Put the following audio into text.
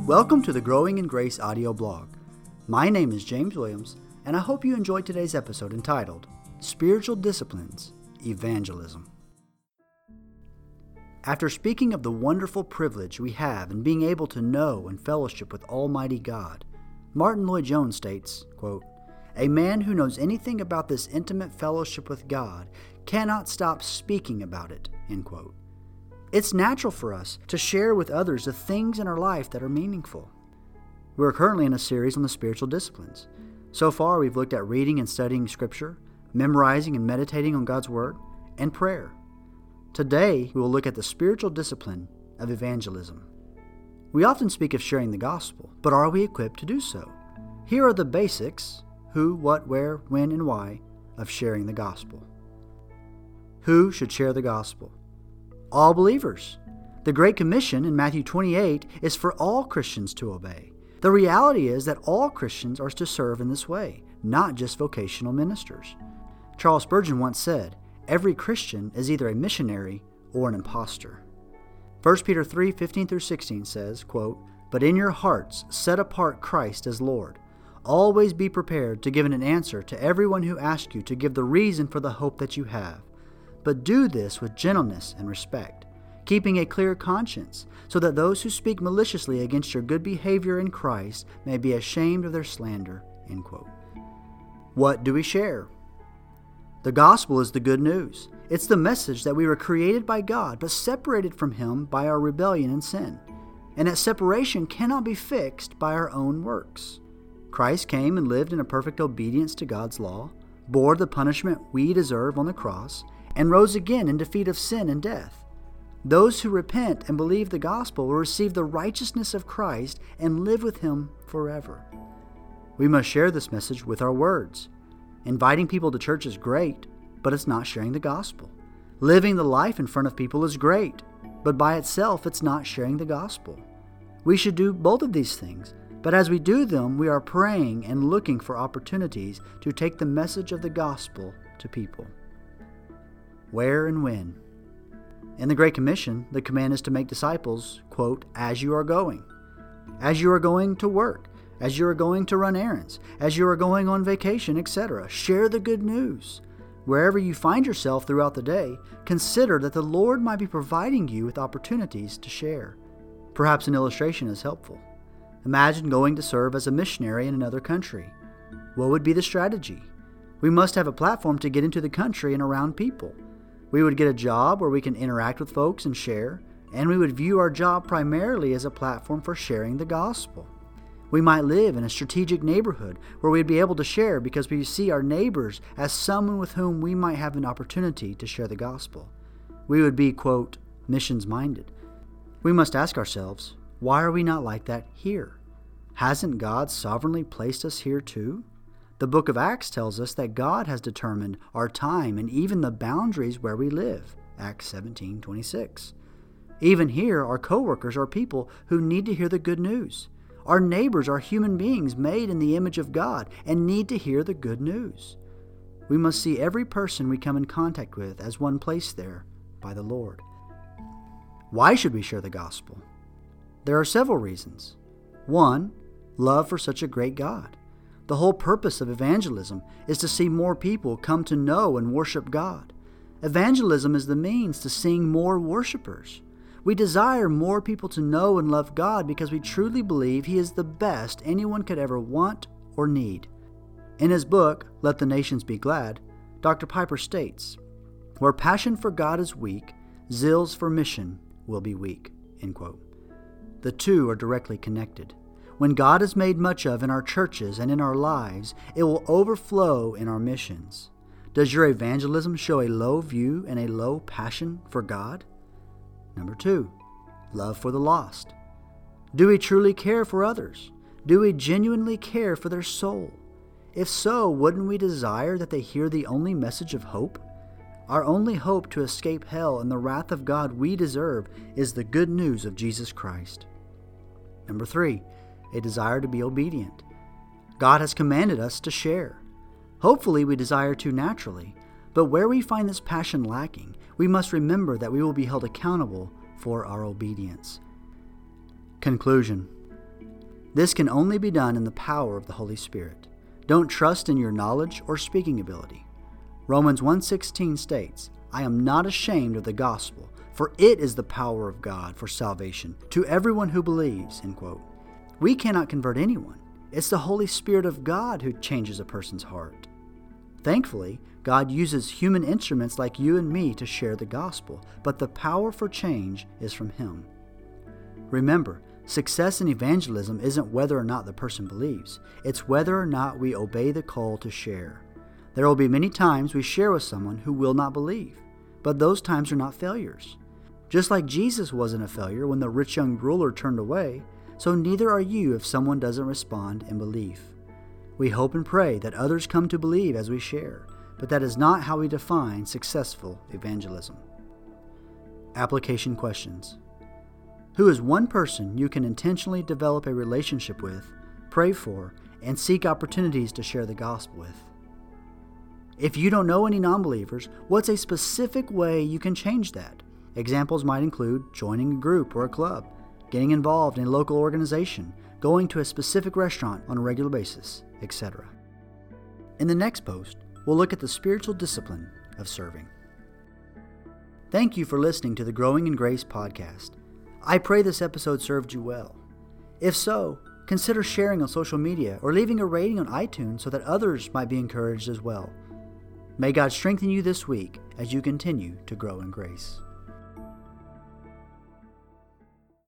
Welcome to the Growing in Grace audio blog. My name is James Williams, and I hope you enjoyed today's episode entitled Spiritual Disciplines, Evangelism. After speaking of the wonderful privilege we have in being able to know and fellowship with Almighty God, Martin Lloyd-Jones states, quote, "A man who knows anything about this intimate fellowship with God cannot stop speaking about it," end quote. It's natural for us to share with others the things in our life that are meaningful. We're currently in a series on the spiritual disciplines. So far, we've looked at reading and studying Scripture, memorizing and meditating on God's Word, and prayer. Today, we will look at the spiritual discipline of evangelism. We often speak of sharing the gospel, but are we equipped to do so? Here are the basics: who, what, where, when, and why of sharing the gospel. Who should share the gospel? All believers. The Great Commission in Matthew 28 is for all Christians to obey. The reality is that all Christians are to serve in this way, not just vocational ministers. Charles Spurgeon once said, "Every Christian is either a missionary or an impostor." 1 Peter 3:15-16 says, quote, "But in your hearts set apart Christ as Lord. Always be prepared to give an answer to everyone who asks you to give the reason for the hope that you have. But do this with gentleness and respect, keeping a clear conscience, so that those who speak maliciously against your good behavior in Christ may be ashamed of their slander." End quote. What do we share? The gospel is the good news. It's the message that we were created by God, but separated from Him by our rebellion and sin, and that separation cannot be fixed by our own works. Christ came and lived in a perfect obedience to God's law, bore the punishment we deserve on the cross, and rose again in defeat of sin and death. Those who repent and believe the gospel will receive the righteousness of Christ and live with Him forever. We must share this message with our words. Inviting people to church is great, but it's not sharing the gospel. Living the life in front of people is great, but by itself it's not sharing the gospel. We should do both of these things, but as we do them, we are praying and looking for opportunities to take the message of the gospel to people. Where and when? In the Great Commission, the command is to make disciples, quote, as you are going. As you are going to work, as you are going to run errands, as you are going on vacation, etc. Share the good news. Wherever you find yourself throughout the day, consider that the Lord might be providing you with opportunities to share. Perhaps an illustration is helpful. Imagine going to serve as a missionary in another country. What would be the strategy? We must have a platform to get into the country and around people. We would get a job where we can interact with folks and share, and we would view our job primarily as a platform for sharing the gospel. We might live in a strategic neighborhood where we'd be able to share because we see our neighbors as someone with whom we might have an opportunity to share the gospel. We would be, quote, missions-minded. We must ask ourselves, why are we not like that here? Hasn't God sovereignly placed us here too? The book of Acts tells us that God has determined our time and even the boundaries where we live, Acts 17:26. Even here, our co-workers are people who need to hear the good news. Our neighbors are human beings made in the image of God and need to hear the good news. We must see every person we come in contact with as one placed there by the Lord. Why should we share the gospel? There are several reasons. 1, love for such a great God. The whole purpose of evangelism is to see more people come to know and worship God. Evangelism is the means to seeing more worshipers. We desire more people to know and love God because we truly believe He is the best anyone could ever want or need. In his book, Let the Nations Be Glad, Dr. Piper states, "Where passion for God is weak, zeals for mission will be weak." End quote. The two are directly connected. When God is made much of in our churches and in our lives, it will overflow in our missions. Does your evangelism show a low view and a low passion for God? Number 2, love for the lost. Do we truly care for others? Do we genuinely care for their soul? If so, wouldn't we desire that they hear the only message of hope? Our only hope to escape hell and the wrath of God we deserve is the good news of Jesus Christ. Number 3, a desire to be obedient. God has commanded us to share. Hopefully we desire to naturally, but where we find this passion lacking, we must remember that we will be held accountable for our obedience. Conclusion. This can only be done in the power of the Holy Spirit. Don't trust in your knowledge or speaking ability. Romans 1:16 states, "I am not ashamed of the gospel, for it is the power of God for salvation to everyone who believes." End quote. We cannot convert anyone. It's the Holy Spirit of God who changes a person's heart. Thankfully, God uses human instruments like you and me to share the gospel, but the power for change is from Him. Remember, success in evangelism isn't whether or not the person believes. It's whether or not we obey the call to share. There will be many times we share with someone who will not believe, but those times are not failures. Just like Jesus wasn't a failure when the rich young ruler turned away, so neither are you if someone doesn't respond in belief. We hope and pray that others come to believe as we share, but that is not how we define successful evangelism. Application questions. Who is one person you can intentionally develop a relationship with, pray for, and seek opportunities to share the gospel with? If you don't know any non-believers, what's a specific way you can change that? Examples might include joining a group or a club, getting involved in a local organization, going to a specific restaurant on a regular basis, etc. In the next post, we'll look at the spiritual discipline of serving. Thank you for listening to the Growing in Grace podcast. I pray this episode served you well. If so, consider sharing on social media or leaving a rating on iTunes so that others might be encouraged as well. May God strengthen you this week as you continue to grow in grace.